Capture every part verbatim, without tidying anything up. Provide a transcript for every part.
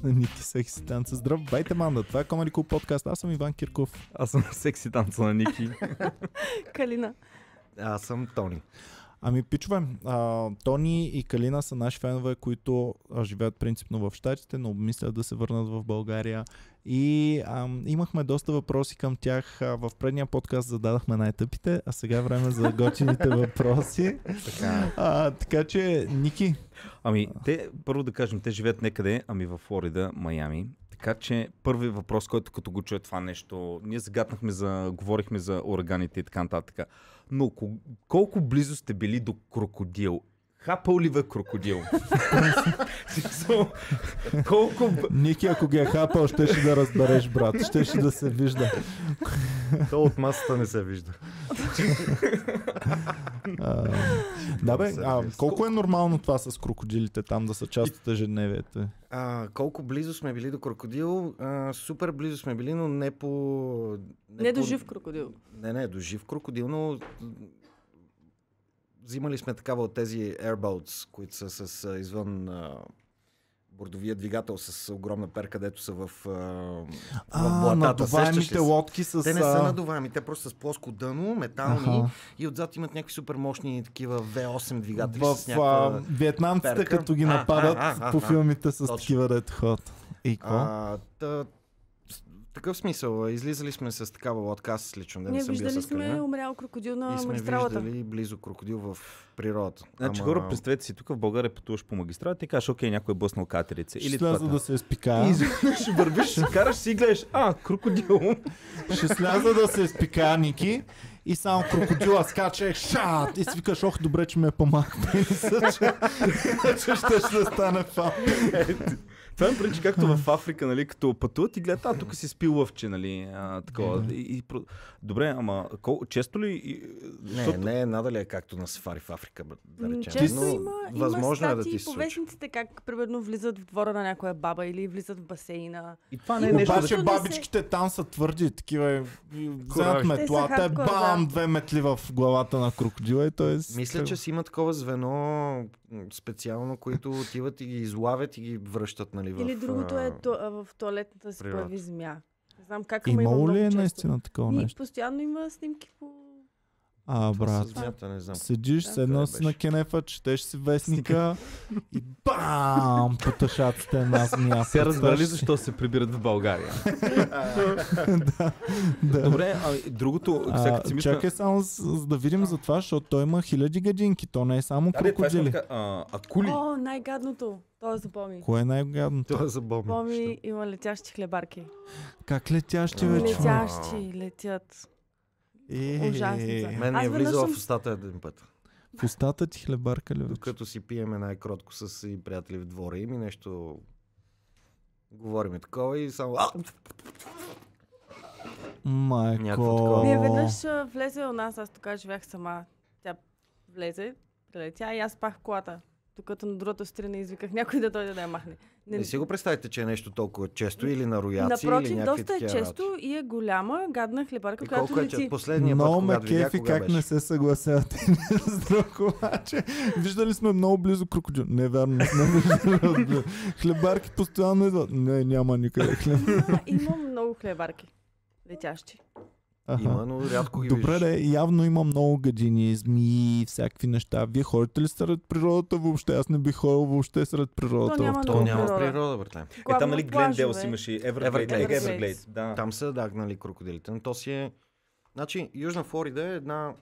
на Ники Секси Танца. Здравейте, банда! Това е Comedy Club подкаст. Аз съм Иван Кирков. Аз съм Секси Танца на Ники. Калина. Аз съм Тони. Ами, пичове, а, Тони и Калина са наши фенове, които а, живеят принципно в Щатите, но обмислят да се върнат в България. И а, имахме доста въпроси към тях. А, в предния подкаст зададахме най-тъпите, а сега е време за готините въпроси. Така. А, така че, Ники. Ами, те, първо да кажем, те живеят некъде, ами във Флорида, Майами. Така че първият въпрос, който като го чуя това нещо, ние загатнахме за, говорихме за ураганите и така нататък. Но колко близо сте били до крокодил? Хапал ли бе крокодил? Колко... Ники, ако ги е хапал, щеше да разбереш, брат. Щеше да се вижда. То от масата не се вижда. а, да бе, а, колко е нормално това с крокодилите там да са част от ежедневието? А, колко близо сме били до крокодил? А, супер близо сме били, но не по... Не, не по... до жив крокодил. Не, не, до жив крокодил, но... Взимали сме такава от тези airboats, които са с а, извън а, бордовия двигател с огромна перка, където са в, а, в а, блатата. надуваемите лодки с... Те не са надуваеми, те просто с плоско дъно, метални, Аха. и отзад имат някакви супер мощни такива ве осем двигатели в, с някаква... виетнамците, перка. като ги А, нападат а, а, а, по а, филмите с точно. такива дето ход. И какво? А, та, такъв смисъл. Излизали сме с такава лодка, аз лично не, не Ние съм бил виждали с сме Калина. умрял крокодил на И сме магистралата. виждали близо крокодил в природата. Значи Ама... хора, представете си, тук в България пътуваш по магистралата и кажеш, окей, някой е блъснал катерица. Ще Или сляза това. да се изпикая. И изведнъж ще вървиш, ще караш си и гледаш, а, крокодил. Ще сляза да се изпикая, Ники. И само крокодила скача, шат! И си викаш, ох, добре, че ме е по-малък пениса, че, че ще ще стане фан. Това ме пречи както в Африка, нали, като пътуват и гледат, а тук си спил лъвче, нали, а, такова. Mm-hmm. И, и, добре, ама кол, често ли... И, Не, защото... не е надали е както на сафари в Африка, да М, речем. Често Но има, възможно има е да статии ти се по случи. вестниците, как примерно влизат в двора на някоя баба или влизат в басейна. И това не е Има нещо... Обаче да се- бабичките там са твърди, такива вземат Коражи. метлата, Те са хардкор, бам, да. две метли в главата на крокодила и той е... Мисля, че си има такова звено м, специално, които отиват и ги излавят и ги връщат, нали, в... Или другото е а, то, а, в туалетната си природа. появи змия. Не знам как, ама има Имало много ли е често. наистина такова И нещо? постоянно има снимки по... А, това брат. със змията, не знам. Седиш, Да. седнал Къде си на беше? кенефа, четеш си вестника и бам! По тъшаците една змия. Се разбрали Представяш си? защо се прибират в България. да, да. Добре, а другото... А, сега като си мисля... чакай само за, за да видим за това, защото той има хиляди гадинки, то не е само Да, това е крокодили. така, а, акули. О, най-гадното! Това запомни. Кое е най-гадното? Това е забавно. Помни, има летящи хлебарки. Как летящи А, вече? Летящи, летят. Е, Ужасни са. Мен ми Аз е веднъж влизал съм- в устата един път. В устата ти хлебарка ли вече? Докато си пиеме най-кротко с и приятели в двора им и нещо... Говориме такова и само... А! Майко. Някакво такова. Ние веднъж а, влезе у нас, аз тук живях сама. Тя влезе, прилетя и аз спах в колата. Докато на другата страна извиках някой да дойде да я махне. Не си го представите, че е нещо толкова често или на рояци, Напротив, или някакви доста е такива често и е голяма, гадна хлебарка, работи. И която колко е лети. че последния път, Много ме когато видях, кефи кога как беше? не се съгласявате с друг, обаче. Виждали сме много близо крокодил. Не, вярно, не сме виждали отблизо. Хлебарки постоянно идват. Не, няма никъде хлеб. А, има много хлебарки. Летящи. Аха. Има, но рядко ги Добре, виждаш. де, явно има много гадини, змии, всякакви неща. Вие ходите ли сред природата въобще? Аз не бих ходил въобще сред природата. То в няма този То много няма природа. природа, братле. Е, там, Главно нали, плажове. Глендейл имаше и Everglades. Everglades. Everglades, да. Там са дагнали крокодилите. Но то си е... Значи, Южна Флорида е една...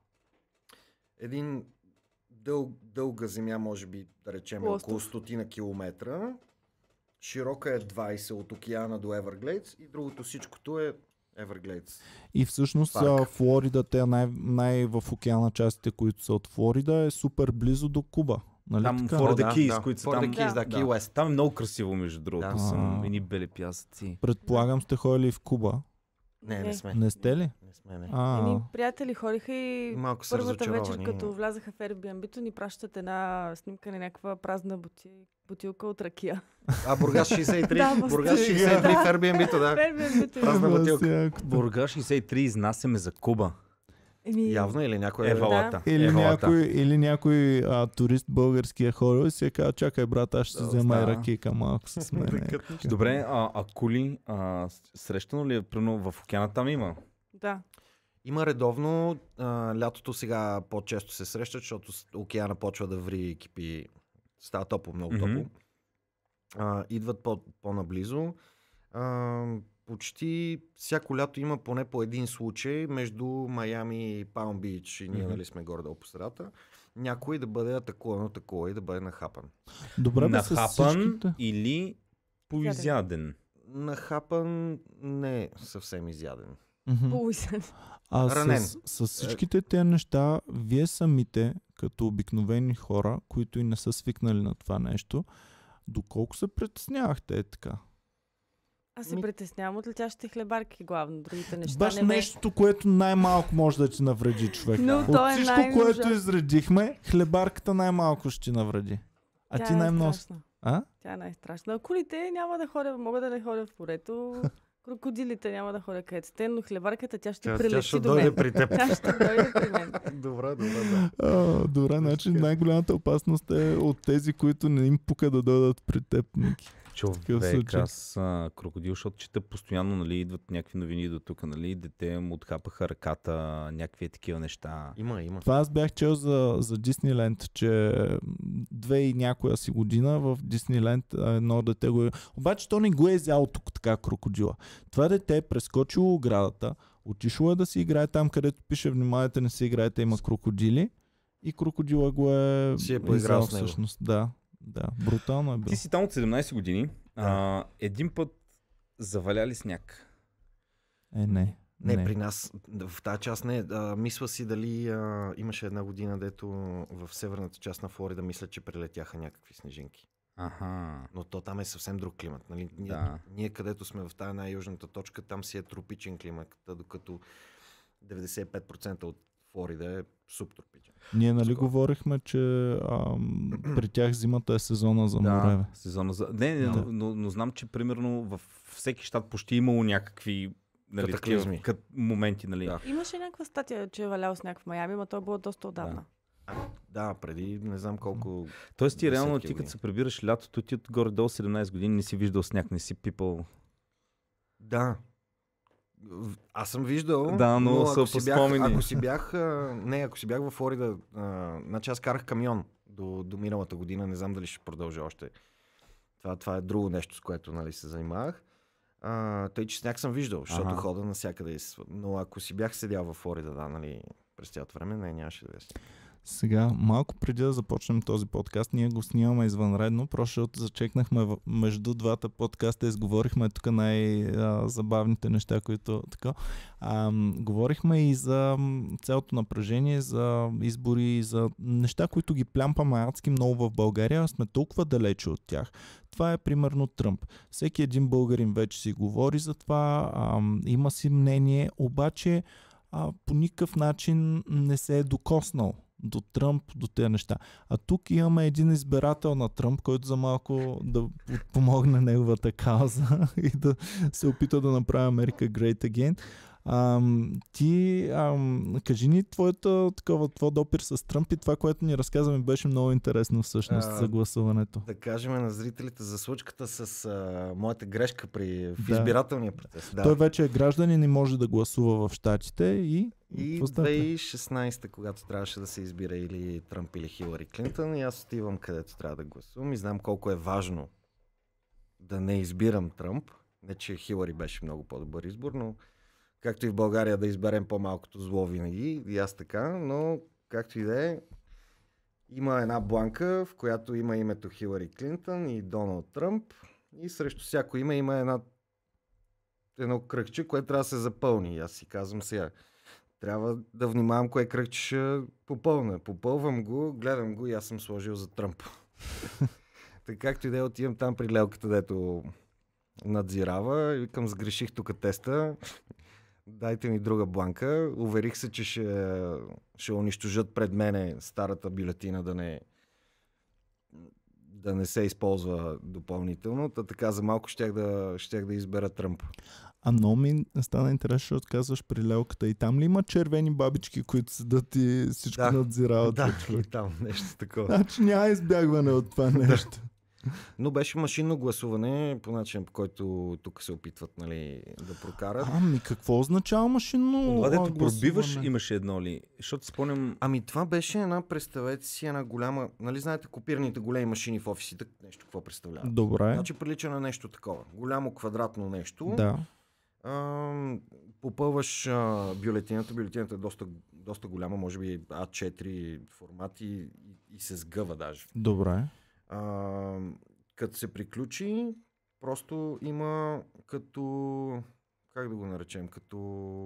Един дъл... дълга земя, може би, да речем, Полуостров. около стотина километра. Широка е двайсет от океана до Everglades и другото всичкото е Everglades. И всъщност Парк. а, Флорида, те най, най в океана частите, които са от Флорида, е супер близо до Куба. Нали Там така? Florida О, да, Keys, да. които са Florida там. Keys, да, Да. Key West. Там е много красиво, между другото. Да. Съм А. едни бели пясъци. Предполагам сте ходили в Куба. Не, не Не. сме. Не сте ли? Не сме, не. А, Едни приятели ходиха и Малко са първата вечер, разочаровани. като влязаха в Airbnb-то, ни пращат една снимка на някаква празна бути... бутилка от ракия. А, Бургас шейсет и три. Да, Бургас стига. шейсет и три Да. в Airbnb-то, В да. Airbnb-то. Празна Ама бутилка. си якото. Бургас шейсет и три изнасяме за Куба. Еми, Явно или някой... Евалата. Или Евалата. някой, или някой а, турист български е ходил и си е казал, чакай брат, аз ще си Да, взема и да. ракийка малко с мен. Добре, а, а кули, а, с- срещано ли е, примерно в океана там има? Да. Има редовно, а, лятото сега по-често се срещат, защото с- океана почва да ври и кипи, става топло, много топло. Мгм. А, идват по- по-наблизо. А, почти всяко лято има поне по един случай между Майами и Палм Бич, и ние Мгм. нали сме горе-долу по средата, някой да бъде атакуван от такова и да бъде нахапан. Добре, бе, с Нахапан всичките. или поизяден? Нахапан не е съвсем изяден. Мгм. Полусен. А Ранен. с, с всичките тези неща, вие самите, като обикновени хора, които и не са свикнали на това нещо, доколко се притеснявахте е така? Аз се Ми- притеснявам от летящите хлебарки главно. Другите неща Баш не ме... нещото, което най-малко може да ти навреди човек. Но От то е всичко, най-ужасно. което изредихме, хлебарката най-малко ще ти навреди. А Тя ти е най-много... най-страшна. А? Тя е най-страшна. А кулите няма да ходя, мога да не ходя в порето. Крокодилите няма да ходя където сте, но хлебарката тя ще Тя, прилети тя ще до дойде мен. при теб. Тя ще дойде при мен. Добре, добре, да. А, добре, значи най-голямата опасност е от тези, които не им пука да дойдат при теб, Ники. Човек, случай. аз а, крокодил, защото чета постоянно, нали, идват някакви новини до тук, нали, дете му отхапаха ръката, някакви такива неща. Има, има. Това аз бях чел за, за Дисниленд, че две и някоя си година в Дисниленд а, едно дете го е... Обаче то не го е взял тук така крокодила. Това дете е прескочило оградата, отишло е да си играе там, където пише внимавайте, не си играете, има крокодили. И крокодила го е, Си е поиграл изял с него. всъщност. Да, да. Брутално е било. Ти си там от седемнайсет години. А, един път заваля ли сняг? Е, не. Не, не, при нас, в тази част не. А, мисля си дали а, имаше една година, дето в северната част на Флорида мисля, че прелетяха някакви снежинки. Аха. Но то там е съвсем друг климат. Нали? Ние, Да. ние където сме в тази най-южната точка, там си е тропичен климат, докато деветдесет и пет процента от Флорида е субтропичен. Ние нали Скоро. говорихме, че ам, при тях зимата е сезона за море. Да, бе. сезона за... Не, не Да. но, но, но знам, че примерно във всеки щат почти имало някакви нали, Катаклизми. такива, кът, моменти, нали. Да. Имаше някаква статия, че е валял сняг в Майами, но то е било доста отдавна. Да, преди не знам колко... Тоест ти реално, десетки ти като години. се прибираш лятото, ти от горе-долу седемнайсет години не си виждал сняг, не си пипал. Да. В- Аз съм виждал, Да, но но са ако, си по бях, спомени. ако си бях, а, не, ако си бях във Флорида, а, значи аз карах камион до, до миналата година, не знам дали ще продължа още. Това, това е друго нещо, с което нали, се занимавах. А, тъй, че сняг съм виждал, защото Ага. хода навсякъде. из- Но ако си бях седял във Флорида, да, нали, през цялото време, не, нямаше да е. Сега, малко преди да започнем този подкаст, ние го снимаме извънредно, просто защото зачекнахме в- между двата подкаста, изговорихме тук най-забавните неща, които така. А, говорихме и за м, цялото напрежение, за избори, за неща, които ги плямпаме адски много в България, а сме толкова далече от тях. Това е примерно Тръмп. Всеки един българин вече си говори за това, а, има си мнение, обаче а, по никакъв начин не се е докоснал до Тръмп, до тези неща. А тук имаме един избирател на Тръмп, който за малко да помогне неговата кауза и да се опита да направи Америка Great Again. Ам, ти, ам, кажи ни твоята, такова, твой допир с Тръмп и това, което ни разказваме, беше много интересно всъщност А, за гласуването. Да кажем на зрителите за случката с а, моята грешка при в Да. избирателния процес. Да. Той вече е гражданин и може да гласува в щатите и... И какво става? две хиляди и шестнайсета, когато трябваше да се избира или Тръмп или Хилари Клинтън, и аз отивам където трябва да гласувам и знам колко е важно да не избирам Тръмп. Не, че Хилари беше много по-добър избор, но както и в България да изберем по-малкото зло винаги, и аз така, но както и да е, има една бланка, в която има името Хилари Клинтън и Доналд Тръмп, и срещу всяко име има една, едно кръгче, което трябва да се запълни. И аз си казвам сега, трябва да внимавам кое кръгче ще попълна. Попълвам го, гледам го и аз съм сложил за Тръмп. Така както и да е, отивам там при лелката, дето надзирава и викам, сгреших тук теста. Дайте ми друга бланка. Уверих се, че ще, ще унищожат пред мене старата бюлетина, да не да не се използва допълнително. Та така за малко щях да, щях да избера Тръмп. А много ми стана интересно, защото казваш при лелката. И там ли има червени бабички, които седат и всичко Да. надзирават? Да, бе, човек? и там нещо такова. Значи няма избягване от това нещо. Но беше машинно гласуване, по начин, по който тук се опитват, нали, да прокарат. Ами какво означава машинно Това, а, дето пробиваш, гласуване? имаше едно ли? Защото спомням... Ами това беше една, представете си, една голяма, нали знаете, копираните големи машини в офисите, нещо какво представлява. Добре. Значи прилича на нещо такова. Голямо квадратно нещо. Да. А, попълваш а, бюлетината. Бюлетината е доста, доста голяма, може би А четири формат и, и, и се сгъва даже. Добре. А, като се приключи, просто има като, как да го наречем, като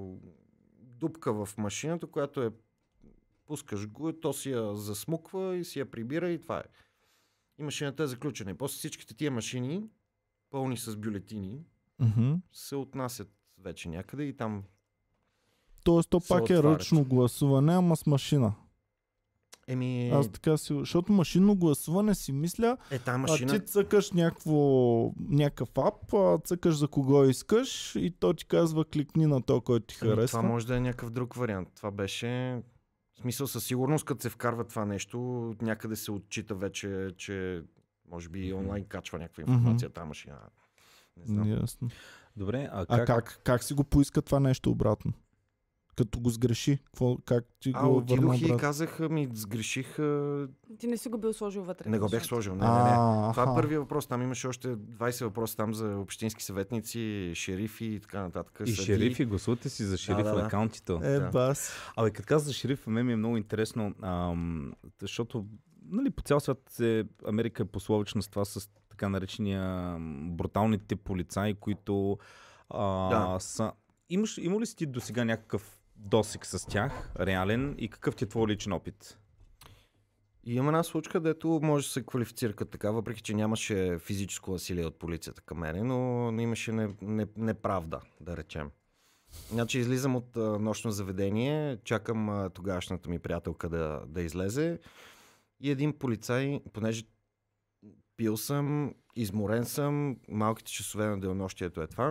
дупка в машината, която е, пускаш го, то си я засмуква и си я прибира и това е. И машината е заключена. И после всичките тия машини, пълни с бюлетини, Мгм. се отнасят вече някъде и там... Тоест то се пак е отварят. ръчно гласуване, ама с машина. Еми, Аз така си... Защото машинно гласуване си мисля, е тази а машина... ти цъкаш някакво, някакъв ап, а цъкаш за кого искаш и то ти казва кликни на то, който ти Ами, харесва. това може да е някакъв друг вариант. Това беше... В смисъл, със сигурност, като се вкарва това нещо, някъде се отчита вече, че може би онлайн качва някаква информация, тази машина. Не знам. Ясно. Добре, а А как... как, как си го поиска това нещо обратно? Като го сгреши? Какво, как ти А, го върна отидох и обратно? казах, ми сгреших, а, Ти не си го бил сложил вътре. не го бях защото- сложил. Не, не, не. А, Това е аха. първият въпрос. Там имаше още двайсет въпроса там за общински съветници, шерифи и така нататък. И съдии. шерифи, гласувате си за шериф да, да. акаунтите. Е, Да. бас. Абе, като каза за шериф, мен ми е много интересно, ам, защото нали, по цял свят е, Америка е пословична с това, с така наречения ам, бруталните полицаи, които а, Да. са... Имаш, има ли си ти до сега някакъв досек с тях, реален, и какъв ти е твой личен опит? И има една случка, дето може да се квалифицира като така, въпреки че нямаше физическо насилие от полицията към мене, но, но имаше не, не, неправда, да речем. Значи излизам от а, нощно заведение, чакам а, тогавашната ми приятелка да, да излезе и един полицай, понеже пил съм, изморен съм, малките часове на денонощието е това,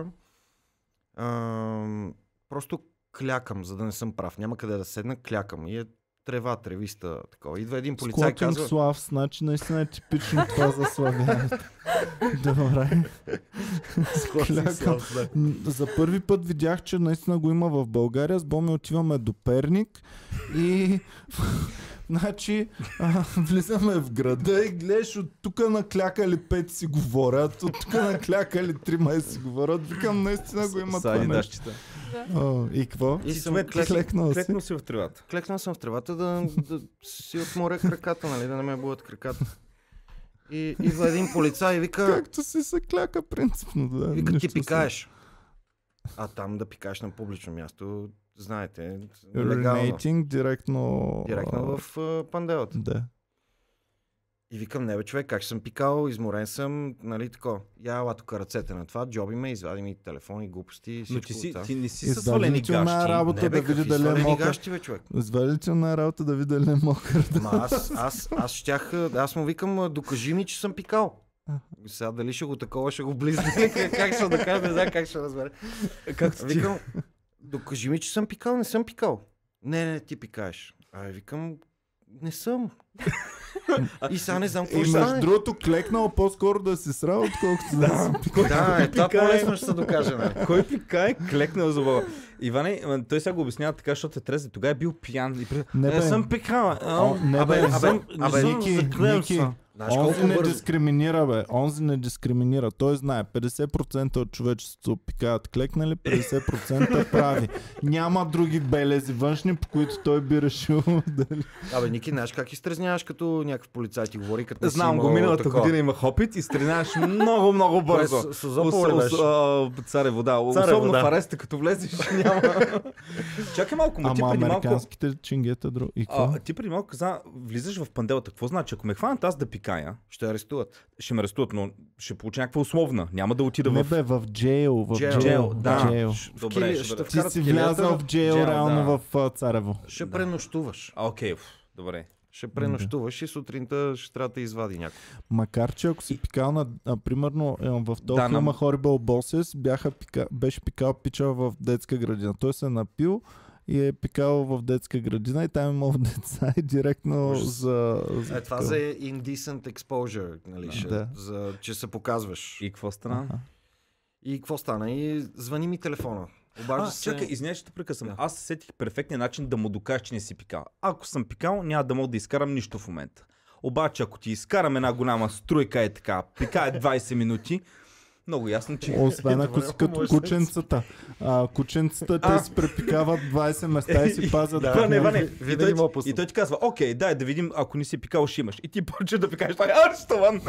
а, просто клякам, за да не съм прав. Няма къде да седна, клякам. И е трева, тревиста, такова. Идва един полицай и Squatting казва... Слав, значи наистина е типично това за славяните. Добре. Клякам. М, За първи път видях, че наистина го има в България. С Боми отиваме до Перник и значи а, влизаме в града и гледаш от тук наклякали пет си говорят, от тук наклякали трима си говорят. Викам, наистина го има това Сади нещо. дащите. О, и какво? И Ти съм човек, клек... Клекнал си. Клекнал си в тревата. Клекнал съм в тревата да, да си отморя краката, нали, да не ме бъдат краката. И идва един полицай и вика, Както си се кляка принципно. Да, вика нищо ти си. пикаеш. А там да пикаеш на публично място, знаете, легално. Urinating директно... Директно в а, панделата. Да. И викам, не бе човек, как ще съм пикал, изморен съм, нали тако. Я ела тук ръцете на това, джоби ме, извади ми телефони, глупости, Но всичко. ти, си, това. ти не си И със свалени задължителна гащи. работа Не бе, да види какви дали е свалени мокър. гащи, бе, човек. Извадителна работа да види дали е мокър. Да. Ма аз, аз, аз щях, аз му викам, а, докажи ми, че съм пикал. Сега дали ще го такова, ще го близне, как ще докажа, не знам как ще разбере. Както ти. Викам, докажи ми, че съм пикал, не съм пикал. Не, не, ти пикаеш. А викам, не съм. И сега не знам какво И ще между стане. другото клекнал по-скоро да си срал, отколкото да си пикал. Да, е, това пикае? по-лесно ще се докаже, нали? Кой пикае, клекнал за баба. Иване, ама той сега го обяснява така, защото е трезен. Тогава е бил пиян. И при... Не, Не, бе. съм пикал. О, не, Абе, бе, абе, съм- абе, съм- Ники, заклевам Ники, се. Знаеш онзи колко не бързо? дискриминира, бе. Онзи не дискриминира. Той знае, петдесет процента от човечеството пикаят клекнали, петдесет процента прави. Няма други белези външни, по които той би решил дали. Абе, Ники, знаеш как изтрезняваш, като някакъв полицай ти говори, като не си Знам го, имал миналата такова. година имах опит и стреляваш много, много Кое, бързо. с- с Озополе Ос- беше? ос- а, Царе вода. Царе Особено вода. в ареста, като влезеш, няма. Чакай малко, ма ти Ама преди малко... американските чингета друг. И какво? А, ти преди малко каза, влизаш в панделата. Какво значи? Ако ме хванат аз да пикая, Ще арестуват. ще ме арестуват, но ще получа някаква условна. Няма да отида Не в... бе, в джейл. В Джейл, джейл, да. джейл. Ш- Добре, кили- ще ще бъде. Ти вкарат си килията влязал в джейл, джейл, реално да. в а, Царево. Ще Да. пренощуваш. А, окей, ф, добре. Ще пренощуваш и сутринта ще трябва да извади някой. Макар че ако си пикал на, а, примерно е, в този Да, филма нам- Horrible Bosses бяха пика, беше пикал пича в детска градина. Той се е напил и е пикал в детска градина и там имал деца и директно Ужас. за... за Е, това за indecent exposure, нали, ще, Да. за, че се показваш. И какво стана? Аха. И какво стана? И звъни ми телефона. Обажда А, се... чакай, извиняй, ще те прекъсвам. Да. Аз се сетих перфектния начин да му докажа, че не си пикал. Ако съм пикал, няма да мога да изкарам нищо в момента. Обаче, ако ти изкарам една голяма струйка е така, пикае двайсет минути, много ясно, че... Освен ако Добре, си ако като можеш да кученцата. А, кученцата те А. си препикават двайсет места и си пазят. Да. Иване, Иване, ви- и, винаги той, мога ти- пусна. и той ти казва, окей, дай да видим, ако не си пикал, ще имаш. И ти почваш да пикаеш, това е арестован.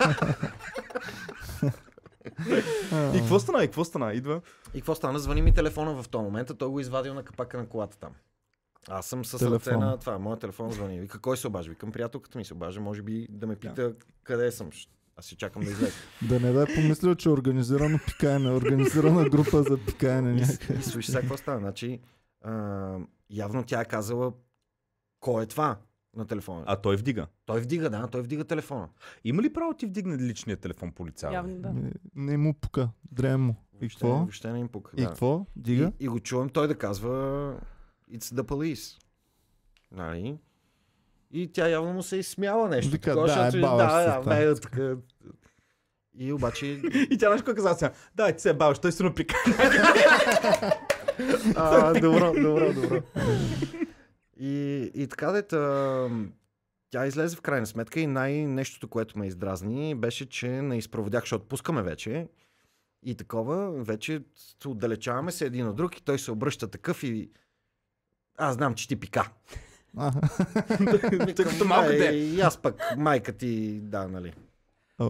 И какво стана? И какво стана? Идва. И какво стана? Звъни ми телефона в този момент, а той го извадил на капака на колата там. Аз съм с ръце Телефон. на това. Моят телефон звъни. Вика, кой се обажда? Викам, приятелката ми се обажда. Може би да ме пита къде съм. Аз си чакам да излезе. Да не да е помислил, че е организирано пикаене, организирана група за пикаене някъде. И слушай сега какво става. Значи, а, явно тя е казала кой е това на телефона. А той вдига. Той вдига, да, той вдига телефона. Има ли право ти вдигне личния телефон полицай? Явно да. Не, не му пука. Дрем му. И Въобще, какво? въобще не им пука. И да. какво? Дига? И, и го чувам той да казва It's the police. Нали? И тя явно му се изсмяла нещо. Вика, такова, да, защото- е, баваш да, се да, там. бе, така. И обаче... И тя нещо каза сега, да, ти се е баваш, той си напика. а, добро, добро, добро. И, и така дета, тя излезе в крайна сметка и най-нещото, което ме издразни, беше, че не изпроводях, защото пускаме вече. И такова, вече се отдалечаваме се един от друг и той се обръща такъв и аз знам, че ти пика. Аха. Тъй като малко «Е, де. И аз пък майка ти, да, нали. О,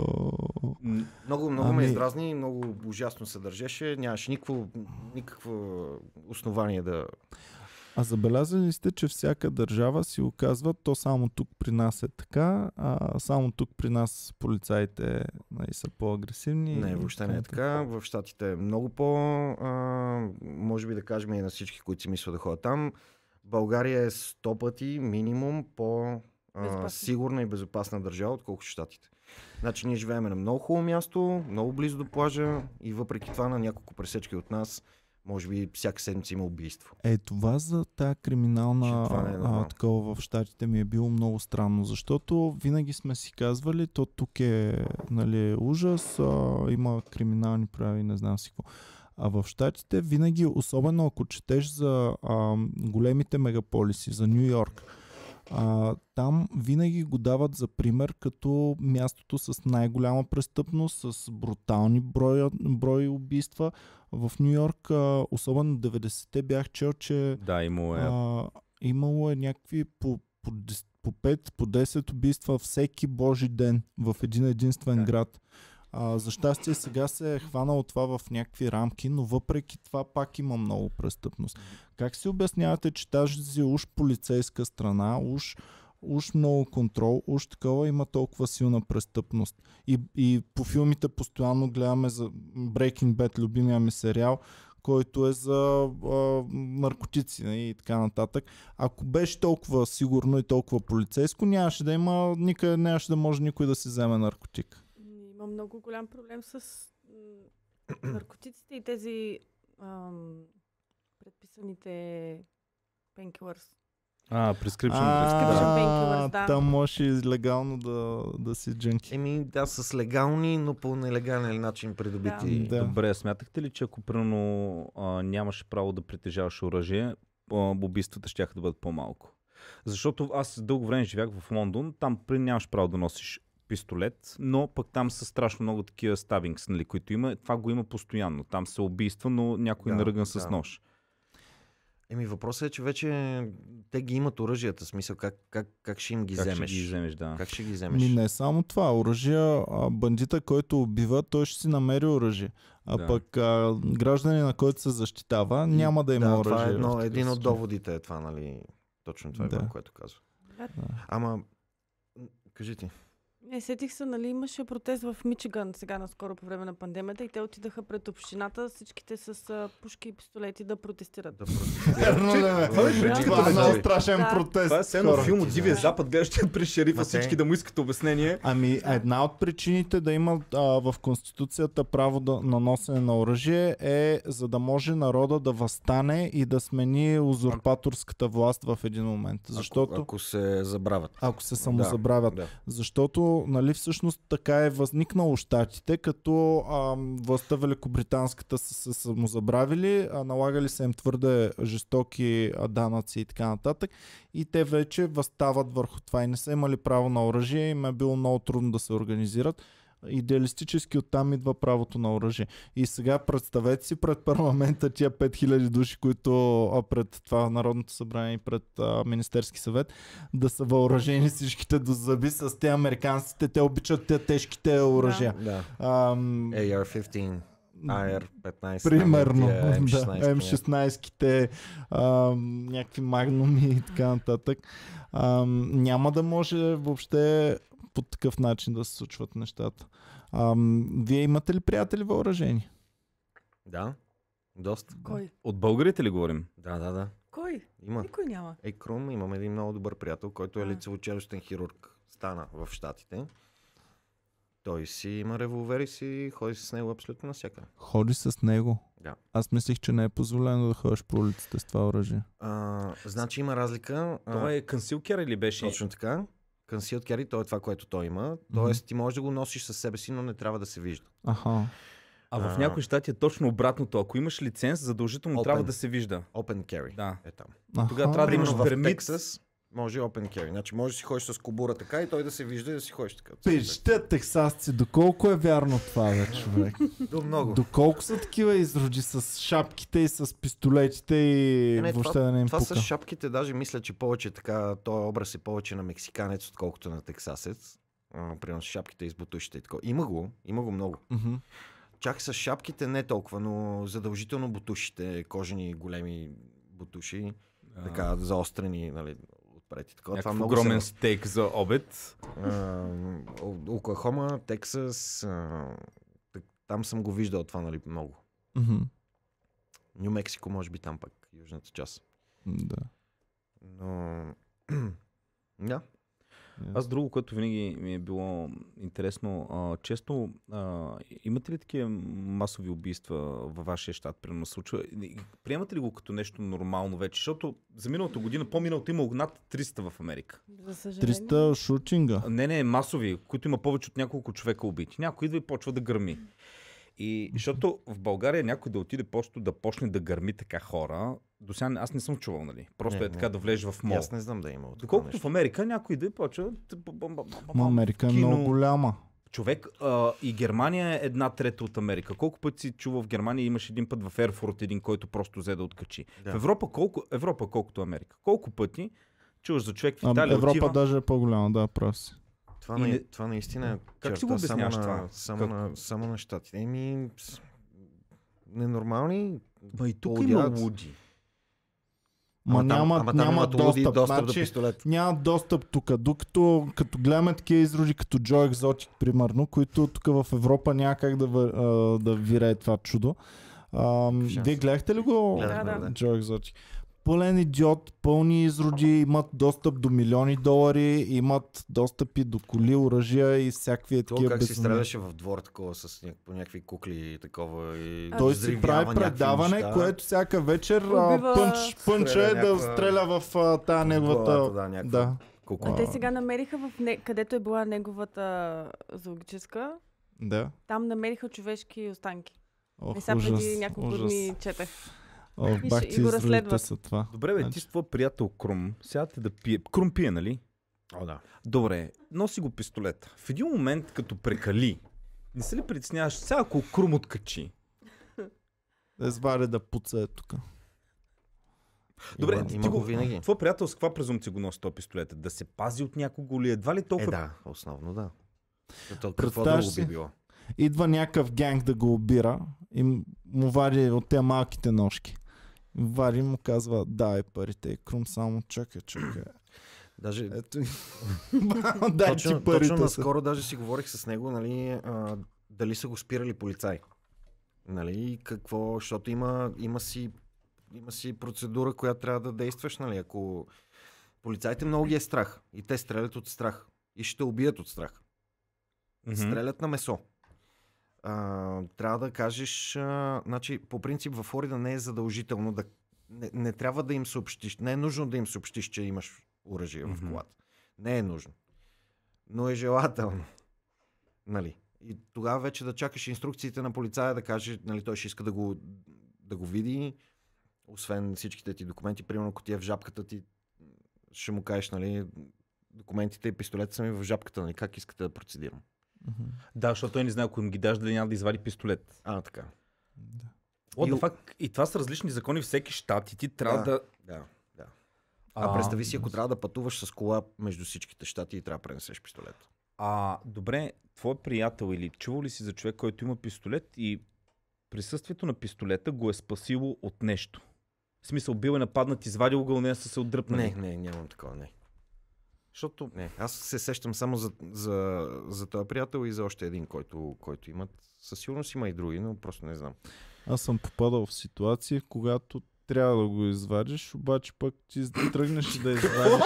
Много, много Ами- ме издразни, много ужасно се държеше, нямаше никакво, никакво основание да... А забелязали ли сте, че всяка държава си го казва, то само тук при нас е така, а само тук при нас полицаите нали, са по-агресивни? Не, и въобще не е така. В Щатите е много по... А, може би да кажем и на всички, които си мислят да ходят там. България е сто пъти минимум по а, Безопасна. сигурна и безопасна държава, отколкото Щатите. Значи ние живеем на много хубаво място, много близо до плажа и въпреки това на няколко пресечки от нас, може би всяка седмица има убийство. Е, това за тази криминална Че това не е а, нормално. такова в Щатите ми е било много странно, защото винаги сме си казвали, то тук е нали, ужас, а, има криминални прояви, не знам си какво. А в Щатите винаги, особено ако четеш за а, големите мегаполиси, за Ню Йорк, а, там винаги го дават за пример като мястото с най-голяма престъпност, с брутални броя, брои убийства. В Ню Йорк, а, особено деветдесетте бях чел, че Да, имало е. а, имало е някакви по, по, дес- по пет, по десет убийства всеки божи ден в един единствен Да. град. А, за щастие сега се е хванало това в някакви рамки, но въпреки това пак има много престъпност. Как си обяснявате, че тази уж полицейска страна, уж, уж много контрол, уж такова има толкова силна престъпност? И, и по филмите постоянно гледаме за Breaking Bad, любимия ми сериал, който е за а, наркотици и така нататък. Ако беше толкова сигурно и толкова полицейско, нямаше да има, никъде нямаше да може никой да си вземе наркотик. Има много голям проблем с м, наркотиците и тези ам, предписаните painkillers. А, prescription. Prescription А, painkillers, да. Там може и легално да, да си джънки. Еми, да, с легални, но по нелегален начин придобити. Да. Добре, смятахте ли, че ако примерно а, нямаше право да притежаваш оръжие, а, убийствата ще да бъдат по-малко? Защото аз дълго време живях в Лондон, там при нямаш право да носиш пистолет, но пък там са страшно много такива стабингс, нали, които има. Това го има постоянно. Там се убийства, но някой Да, да, наръган с да. нож. Еми, въпросът е, че вече те ги имат оръжията. Смисъл, как, как, как ще им ги Как вземеш? ще ги вземеш, да. Как ще ги вземеш? Ми не само това, оръжие, а, бандита, който убива, той ще си намери оръжие. А Да. пък а, граждани, на който се защитава, няма да има да, оръжие. това е в едно, такъв един от случай. доводите е това, нали? Точно това е Да. това, което казва. Да. Ама, м, кажи ти. Не, сетих се, нали, имаше протест в Мичиган сега наскоро по време на пандемията и те отидаха пред общината всичките с а, пушки и пистолети да протестират. Да протестират. Верно ли, бе? Това е причината Това е да много бъде. страшен Да. протест. Това е все едно хора. филм от Ти Дивия знаеш. Запад, гледаш при шерифа Ма всички те- да му искат обяснение. Ами една от причините да има а, в Конституцията право да, на носене на оръжие е за да може народа да възстане и да смени узурпаторската власт в един момент. Защото Ако, ако се забравят. ако се самозабравят. Да. Защото, нали, всъщност така е възникнало в щатите, като ам, властта великобританската са се самозабравили, а, налагали са им твърде жестоки а, данъци и така нататък и те вече възстават върху това и не са имали право на оръжие, им е било много трудно да се организират. Идеалистически оттам идва правото на оръжие. И сега представете си пред парламента тия пет хиляди души, които а, пред това Народното събрание и пред а, Министерски съвет да са въоръжени всичките до зъби с те американците. Те обичат те тежките оръжия. Да. Ам, Ей Ар петнайсет, Ай Ар петнайсет. Примерно, тия Ем да, шестнайсет, Ем шестнайсет-те, ам, някакви магнуми и така нататък. Ам, няма да може въобще по такъв начин да се случват нещата. Ам, вие имате ли приятели въоръжени? Да, доста. Кой? От българите ли говорим? Да, да, да. Кой? Има. Никой няма. Ей, Крум, имам един много добър приятел, който е А. лицево-челюстен хирург. Стана в Щатите. Той си има револвер и си ходи с него абсолютно навсякъде. Ходи с него. Да. Аз мислих, че не е позволено да ходиш по улиците с това оръжие. А, значи има разлика. а, Той е консилкер или беше? Точно така. Concealed carry, то е това, което той има. Тоест, ти можеш да го носиш със себе си, но не трябва да се вижда. Аха. А в А. някои щати е точно обратното. Ако имаш лиценз, задължително Open. трябва да се вижда. Open carry Да. е там. Аха. Тогава трябва да имаш Примерно в пермит. Тексас може open carry. Значи може да си ходиш с кобура така и той да се вижда и да си ходиш така. Пичте, тексасци, доколко е вярно това, бе, човек? До много. Доколко са такива изроди с шапките и с пистолетите и Не, не, въобще да не им Това пука? с шапките, даже мисля, че повече така, този образ е повече на мексиканец, отколкото на тексасец. А, примерно с шапките и с бутушите и така. Има го, има го много. Мгм. Чак с шапките не толкова, но задължително бутушите, кожени големи бутуши, така заострени, нали, отпред и така. Това Някакъв много огромен се... стейк за обед. А, Оклахома, Тексас, а, так- там съм го виждал това, нали, много. Мгм. Ню Мексико, може би там пък, южната част. Да. Но... да. Аз друго, което винаги ми е било интересно, а, често а, имате ли такива масови убийства във вашия щат, примерно случва? И приемате ли го като нещо нормално вече? Защото за миналата година, по-миналата имало над триста в Америка. За съжаление. триста шутинга. Не, не, масови, които има повече от няколко човека убити. Някой идва и почва да гърми. И защото в България някой да отиде просто да почне да гърми така хора, до сега аз не съм чувал, нали? Просто Не, е така не. да влезеш в И мол. Аз не знам да има. Доколкото в Америка някой идва и почва... Ма Америка е кино. много голяма. Човек, а, и Германия е една трета от Америка. Колко пъти си чувал в Германия, имаш един път в Ерфурт един, който просто взе да откачи. Да. В Европа колко, Европа колкото Америка. Колко пъти чуваш за човек в А, Италия Европа отива... даже е по-голяма, да, прав си. Това, И не, не- това наистина е Как си го черта обясняваш само това? На, само, Как? на, само на щатите. Еми, с- ненормални. Ма и тук Полудят. има луди. Ма там- няма, ама там няма имат луди достъп. достъп до Значи, пистолет. няма достъп тук. Докато като гледаме такива изроди като Joe Exotic, примерно, които тук в Европа няма как да, въ- а, да вирее това чудо. А, Шанс. вие гледахте ли го? Гледахме, Да, да. да. Joe Exotic. Пълен идиот, пълни изроди, имат достъп до милиони долари, имат достъпи до коли, оръжия и всякакви То такива как си безумия. стреляше в двор такова с ня- по някакви кукли и такова. И Той си взривява прави някакви предаване, неща. което всяка вечер а, Убива- пънч, пънча е Стреля да някаква- стреля в а, тая в неговата... главата, да, някаква Да. кукла. А те сега намериха в не... където е била неговата зоологическа, Да. там намериха човешки останки. Ох, Не сега ужас, преди няколко ужас. дни четех. Ох, И бах ще- ти и го изродите разследват. са това. Добре, бе, ти Значи- с твой приятел Крум, сядате да пие. Крум пие, нали? О, да. Добре, носи го пистолет. В един момент, като прекали, не се ли притесняваш, сега ако Крум откачи? Да извади да пуца е тук. Добре, има, ти има го- го винаги. Твой приятел с каква презумпция го носи този пистолет? Да се пази от някого ли? Едва ли Е, толкова... да, основно да. То, какво Представяш друго си? би било? Идва някакъв генг да го обира и м- му вади от тези малките ножки. Вади и му казва, дай парите. И Крум само чакай, чакай. Даже... Ето... Дай ти точно, парите. точно са. наскоро даже си говорих с него, нали, а, дали са го спирали полицаи. Нали, какво, защото има, има, си, има си процедура, която трябва да действаш, нали, ако полицаите много ги е страх и те стрелят от страх и ще те убият от страх. Мгм. Стрелят на месо. А, трябва да кажеш, а, значи, по принцип във Флорида не е задължително да, не, не трябва да им съобщиш, не е нужно да им съобщиш, че имаш оръжие в Мгм. колата. Не е нужно. Но е желателно. Нали? И тогава вече да чакаш инструкциите на полицая да каже, нали, той ще иска да го, да го види, освен всичките ти документи, примерно ако ти е в жапката ти, ще му кажеш, нали, документите и пистолета са ми в жапката, нали, как искате да процедирам. Мгм. Да, защото той не знае, ако им ги даш, дали няма да извади пистолет. А, така. Да. What И- the fuck? И това са различни закони в всеки щат и ти трябва да... Да. Да, да. А, а представи си, ако трябва да пътуваш с кола между всичките щати и трябва да пренесеш пистолет. А, добре, твой приятел или чувал ли си за човек, който има пистолет и присъствието на пистолета го е спасило от нещо? В смисъл, бил е нападнат, извадил го, не са се отдръпнали. Не, не, нямам такова, не. Защото... не. Аз се сещам само за, за, за този приятел и за още един, който, който имат. Със сигурност има и други, но просто не знам. Аз съм попадал в ситуации, когато трябва да го извадиш, обаче пък ти тръгнеш и да извадиш.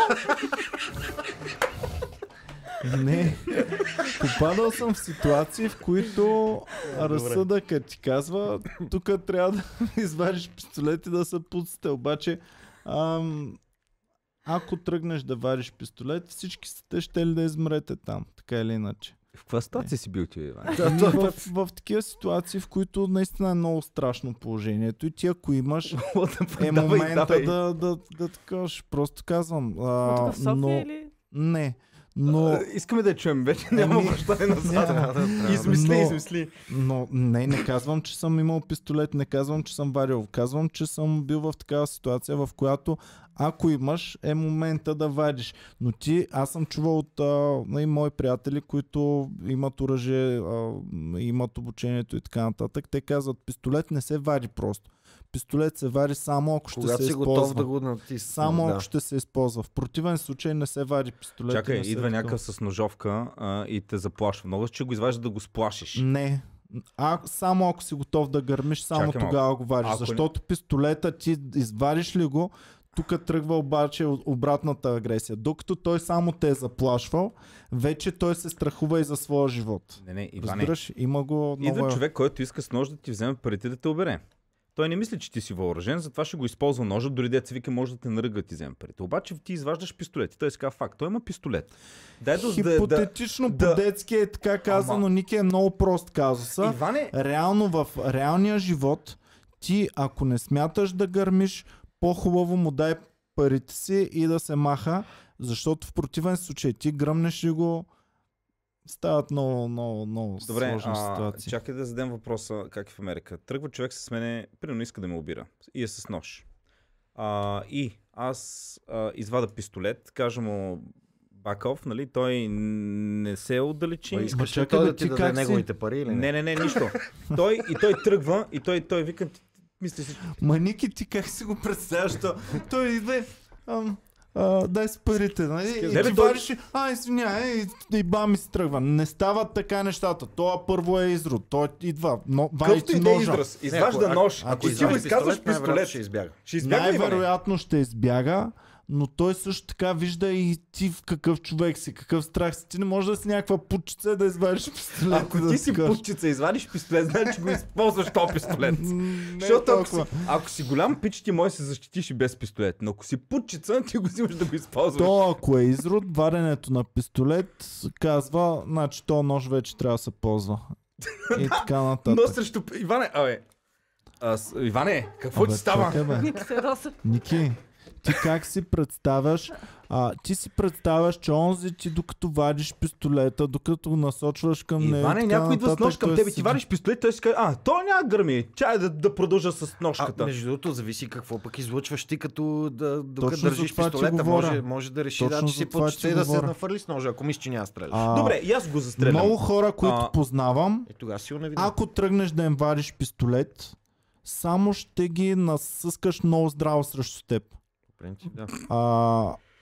Не. Попадал съм в ситуации, в които разсъдъкът ти казва, тук трябва да извадиш пистолет и да се пуците. Обаче, ам, ако тръгнеш да вадиш пистолет, всички сте ще ли да измрете там, така или иначе. В каква ситуация си бил ти, Иван? Ами в, в, в такива ситуации, в които наистина е много страшно положението и ти ако имаш е момента да, да, да такаш, просто казвам. Но А, тук в София но, или? не, но, Искаме да я чуем вече, няма Ами, връщане назад. няма. Трябва да- трябва да- Измисли, Но- измисли. но не, не казвам, че съм имал пистолет, не казвам, че съм варил, казвам, че съм бил в такава ситуация, в която ако имаш е момента да вадиш. Но ти, аз съм чувал от а, и мои приятели, които имат оръжие, а, имат обучението и така нататък, те казват, пистолет не се вади просто. Пистолет се вади само ако ще Когато се си използва. готов да го натиснеш. Само да. ако ще се използва. В противен случай не се вади пистолет. и Чакай, не се идва такова. някакъв с ножовка а, и те заплашва. Много че го изважда да го сплашиш. Не. А, само ако си готов да гърмиш, само Чакай малко. тогава го вадиш. Ако не- Защото пистолета ти извадиш ли го, тук тръгва обаче обратната агресия. Докато той само те е заплашвал, вече той се страхува и за своя живот. Не, не, Иване. Разбираш, има го много... Идва човек, който иска с нож да ти вземе парите да те обере. Той не мисли, че ти си въоръжен, затова ще го използва ножа, дори деца вика може да те наръга да ти вземе парите. Обаче ти изваждаш пистолет и той си казва факт, той има пистолет. Дай да, да, да... Хипотетично да- по-детски е така казано, Ники е много прост казуса. Иване, Реално в реалния живот ти, ако не смяташ да гърмиш, по-хубаво му дай парите си и да се маха, защото в противен случай ти гръмнеш и го стават много, много, много добре, сложни а, ситуации. чакай да зададем въпроса как е в Америка. Тръгва човек с мене, примерно иска да ме обира и е с нож. А, и аз а, извада пистолет, кажа му баков, нали, той не се отдалечи. Ма Ма искаш ли чакай той да да ти ти даде как си- неговите пари или не? Не, не, не, нищо. той, и той тръгва и той, той вика, мисли си, Ма Ники, ти как си го представяш? То, той идва и, ам, а, дай с парите, нали? И Не, бе, ти той- вариш и, а, извинявай, и, и бам и си тръгва. Не стават така нещата. Това първо е изрод. Той идва, но, вади какъвто ти и да е ножа. израз, изважда ако- нож, ако и ти го извадиш изказваш най-вероятно пистолет. ще избяга. Ще избяга, Иване. Най-вероятно ще избяга, но той също така вижда и ти в какъв човек си, какъв страх си. Ти не можеш да си някаква путчица да извадиш пистолет. Ако да ти си кажеш. путчица, извадиш пистолет, значи го използваш този пистолет. М, не е Защото ако си, толкова. ако си голям пич, ти може да се защитиш и без пистолет. Но ако си путчица, ти го взимаш да го използваш. То, ако е изрод, варенето на пистолет казва, значи то нож вече трябва да се ползва. И така нататък. Но срещу... Иване, абе. А, с... Иване, какво Абе, ти става? чакай, бе. Ники се роса. Ники, ти как си представяш? А, ти си представяш, че онзи ти докато вадиш пистолета, докато го насочваш към него. Иване, така някой идва с нататък, нож към той тебе, си- ти вадиш пистолет, той си казва, а, той няма гърми, чай да, да продължа с А, ножката. между другото, зависи какво пък излъчваш ти, като да, докато Точно за държиш това ти пистолета, говоря. може, може да реши Точно да, че си за това почти ти и да се говоря. нафърли с ножа, ако мислиш, че няма стреляш. А, Добре, и аз го застрелям. Много хора, които А, познавам, Е, тогава силно видно. ако тръгнеш да им вадиш пистолет, само ще ги насъскаш много здраво срещу теб. По принцип, да. А,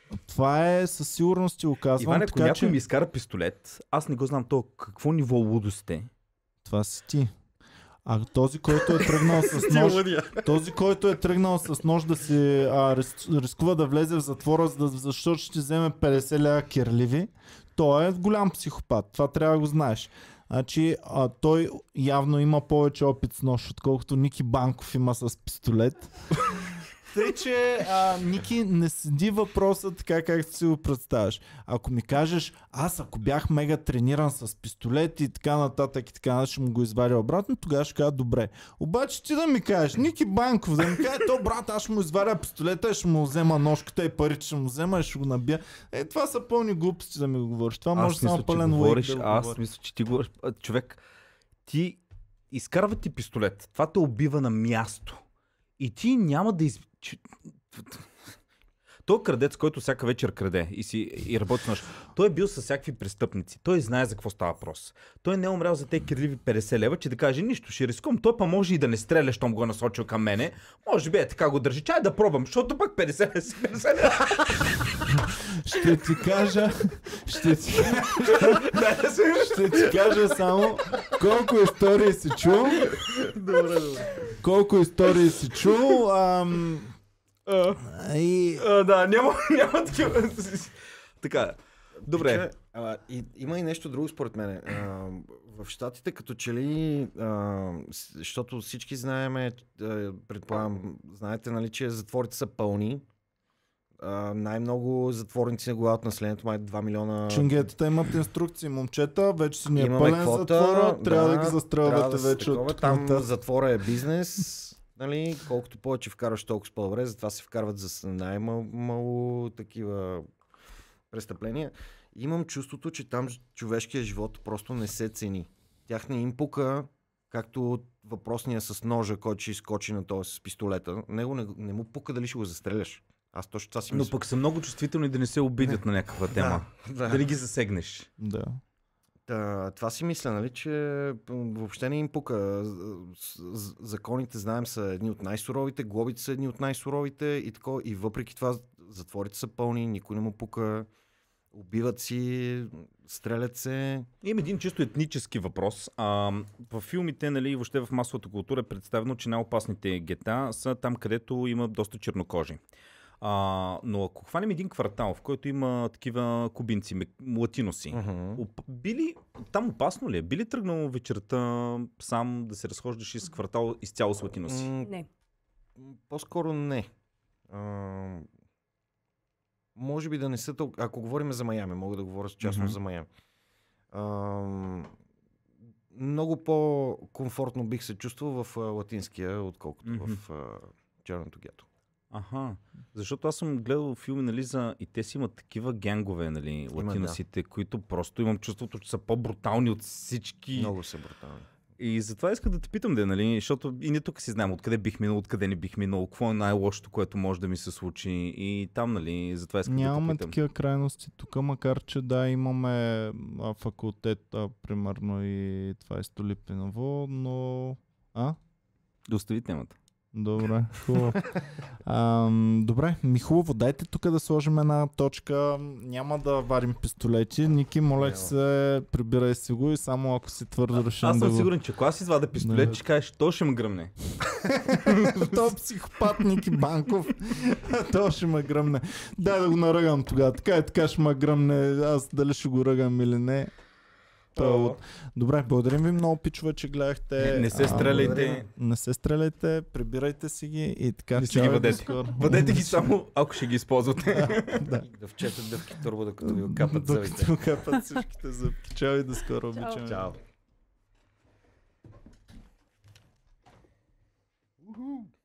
Това е със сигурност ти го казвам. Иван, ако така, някой че... ми изкара пистолет, аз не го знам то какво ниво лудост е. Това си ти. А този, който е тръгнал с нож, този, който е тръгнал с нож да си а, рис, рискува да влезе в затвора, за да, защото ще вземе петдесет лева кирливи, той е голям психопат. Това трябва да го знаеш. Значи, а, той явно има повече опит с нож, отколкото Ники Банков има с пистолет. Тъй, че а, Ники, не седи въпроса така, както си го представяш. Ако ми кажеш, аз ако бях мега трениран с пистолет и така нататък и така нататък, ще му го извадя обратно, тогава ще кажа добре. Обаче ти да ми кажеш, Ники Банков, да ми каже, то брат, аз ще му извадя пистолета, ще му взема ножката и парите ще му взема и ще го набия. Е, това са пълни глупости да ми го говориш. Това може Аз мисля, само че пълен говориш, лайк да го аз говори. мисля, че ти говориш. А, човек, ти изкарва ти пистолет. Това те убива на място. И ти няма да из... Че- Той крадец, който всяка вечер краде и, си, и работи с нож, той е бил с всякакви престъпници. Той знае за какво става въпрос. Той не е умрял за тези кирливи петдесет лева, че да каже нищо, ще рискувам. Той па може и да не стреля, щом го е насочил към мене. Може би е така го държи. Чай да пробвам, защото пък петдесет лева. Ще ти кажа, ще ти, ще ти кажа само колко истории си чул. Добре, добре. Колко истории си чул. Ам... А, И... а, да, няма, няма такива. Така, добре. Че, а, и, има и нещо друго според мен. А, в Щатите като че ли, а, с- защото всички знаеме, а, предполагам, знаете, нали, че затворите са пълни. А, най-много затворници на глава от населението, май два милиона. Чунгетата имат инструкции. Момчета, вече си ни е Имаме пълен квота, затвора, трябва да, да, ги застрелвате трябва да се вече такова. от тук Там нататък. затвора е бизнес. Нали, колкото повече вкарваш, толкова по-добре, затова се вкарват за най-мало такива престъпления. Имам чувството, че там човешкият живот просто не се цени. Тях не им пука, както въпросния с ножа, който ще изкочи на този с пистолета. Него не, не му пука дали ще го застреляш. Аз точно това си Но мисля. пък са много чувствителни да не се обидят на някаква тема. Да, да. Дали ги засегнеш. Да. Та, това си мисля, нали, че м, въобще не им пука. З- з- Законите, знаем, са едни от най-суровите, глобите са едни от най-суровите и тако, и въпреки това затворите са пълни, никой не му пука, убиват си, стрелят се. Има един чисто етнически въпрос. А, в филмите, нали, въобще в масовата култура е представено, че най-опасните гета са там, където има доста чернокожи. А, но ако хванем един квартал, в който има такива кубинци, мек- латиноси, Uh-huh. Оп- били, там опасно ли е? Би ли тръгнал вечерта сам да се разхождаш из квартал изцяло с латиноси? Не. По-скоро не. А, може би да не са толкова... Ако говорим за Майами, мога да говоря частно Мгм. за Майами. А, много по-комфортно бих се чувствал в а, латинския, отколкото Мгм. в а, черното гято. Аха, защото аз съм гледал филми, нали, за... и те си имат такива генгове, нали, Има, латиносите, които просто имам чувството, че са по-брутални от всички. Много са брутални. И затова исках да те питам, де, нали, защото и ние тук си знаем откъде бих минал, откъде не бих минал, какво е най-лошото, което може да ми се случи и там, нали, затова исках Нямаме да те питам. такива крайности тук, макар че да, имаме а, факултет, а, примерно и това е Столипиново, но... А? Да остави темата. Добре, хубаво. Ам, добре, ми хубаво, дайте тук да сложим една точка. Няма да варим пистолети. Ники, моля Няма. се, прибирай си го и само ако си твърдо решен Аз да съм го... сигурен, че ако аз извада пистолет, Да. ще кажеш, то ще ме гръмне. То психопат Ники Банков. То ще ме гръмне. Дай да го наръгам тогава. Така и така ще ме гръмне. Аз дали ще го ръгам или не. То е от- Добре, благодарим ви много, пичове, че гледахте. Не, не се А, стреляйте. Не се стреляйте, прибирайте си ги и така. Не си чао ги и до бъдете. скоро. Бъдете ги само, ако ще ги използвате. Да. И да вчете дъвки турбо, докато ви капат зъбите. Докато капат всичките зъбки. Чао и до скоро. Чао. Обичаме. Чао.